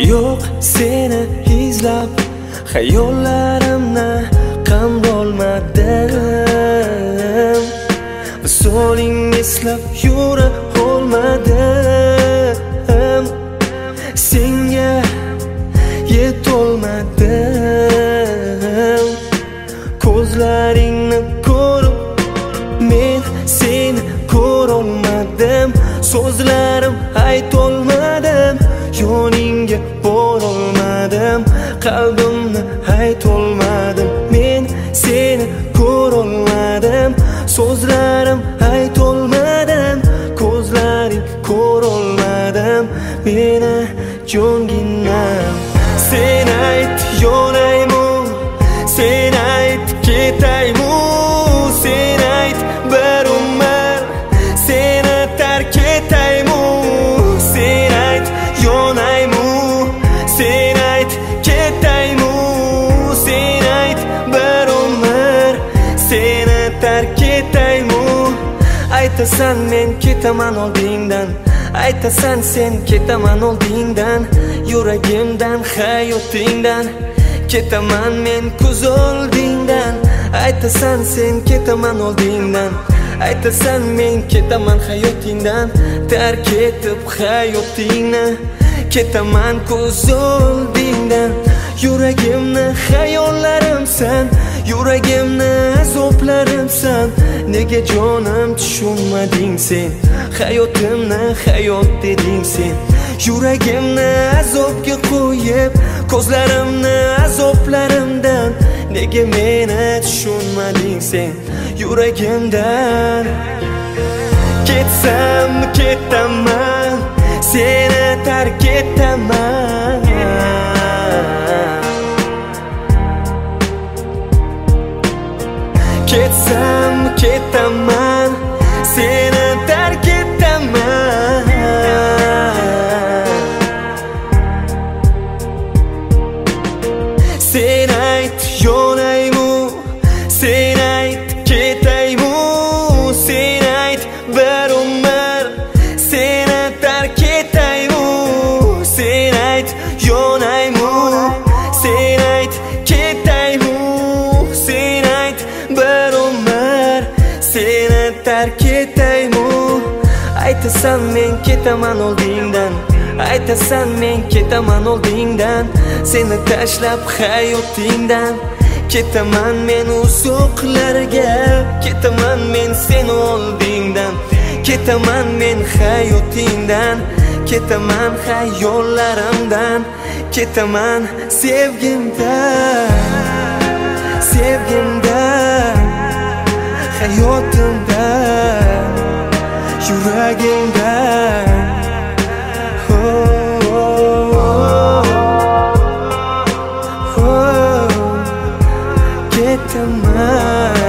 Yo'q seni izlab xayollarimni qamrolmadim. Visolingni eslab yura olmadim. Senga yetolmadim. Ko'zlaringni ko'rib men seni ko'rolmadim. So'zlarim aytolmadim, yoningga borolmadim. Qalbimni aytolmadim, men seni ko'rolmadim. So'zlarim aytolmadim, ko'zlaring ko'rolmadim meni jonginam. Sen ayt yonaymu, sen ayt ketaymu, sen ayt bir umr seni tark etaymu. Sen ayt yonaymu, sen ayt ketaymu, sen ayt bir umr seni tark etaymu. Aytasan men ketaman oldingdan, aytasan sen ketaman oldingdan, yuragimdan hayotingdan ketaman men ko'z oldingdan. Aytasan sen ketaman oldingdan, aytasan men ketaman hayotingdan, tark etib hayotingni ketaman ko'z oldingdan. Yuragimni xayollarimsan, yuragimni azoblarimsan. Nega jonim tushunmading sen, hayotimni hayot deding sen. Yuragimni azobga qo'yib, ko'zlarimni azoblarimdan. Nega meni tushunmading sen yuragimdan. Ketsam ketaman, seni tark etaman. Ketsam ketaman, seni tark etaman. Sen ayt yonaymu, sen ayt ketaymu, sen ayt bir umr seni tark etaymu. Sen ayt yonaymu, sen ayt ketaymu, sen ayt bir umr seni tark etaymu. Aytasan men ketaman oldingdan, aytasan men ketaman oldingdan, seni tashlab hayotingdan. Ketaman men uzoqlarga, ketaman men seni oldingdan, ketaman men hayotingdan, ketaman xayollarimdan, ketaman sevgimdan, sevgimdan, hayotimdan, yuragimdan. Ketaman.